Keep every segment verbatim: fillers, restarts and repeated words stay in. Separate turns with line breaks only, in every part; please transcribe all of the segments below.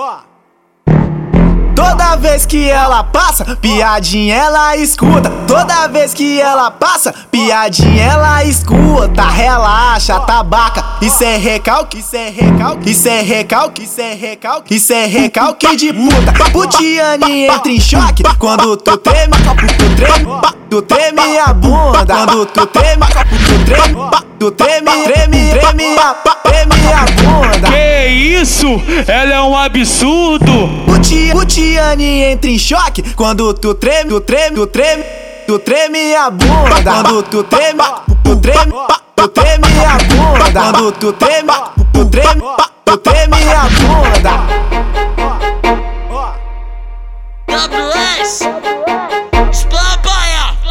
Toda vez que ela passa, piadinha ela escuta. Toda vez que ela passa, piadinha ela escuta. Relaxa, tabaca, isso é recalque, isso é recalque, isso é recalque, isso é recalque, isso é recalque de puta. Putiane entra em choque quando tu treme, tu treme, tu treme a bunda. Quando tu treme, tu treme, tu treme, treme, treme a, treme a bunda.
Que isso? Ela é um absurdo.
Putiane entra em choque quando tu treme, tu treme, tu treme, tu treme a bunda. Quando tu treme, tu treme, tu treme a bunda. Quando tu treme, tu treme, tu treme a bunda.
W S Explabaia,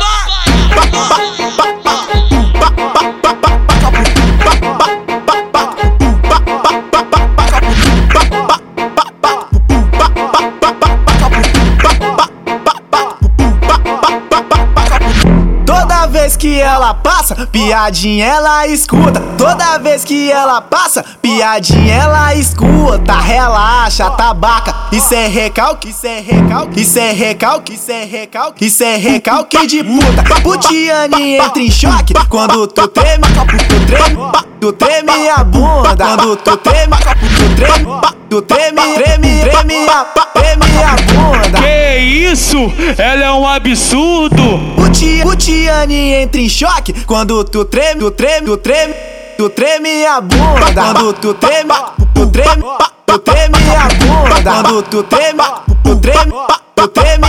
Toda vez que ela passa, piadinha ela escuta. Toda vez que ela passa, piadinha ela escuta. Relaxa, tabaca, isso é recalque, isso é recalque, isso é recalque, isso é recalque, isso é recalque de puta. Putiane entra em choque quando tu treme, tu treme, tu treme a bunda. Quando tu treme, tu treme, tu treme, treme, treme a, treme a bunda.
Que isso? Ela é um absurdo.
Putiane entra em choque quando tu treme, tu treme, tu treme, tu treme a bunda. Quando tu treme, tu treme, tu treme a bunda. Quando tu treme, tu treme, tu treme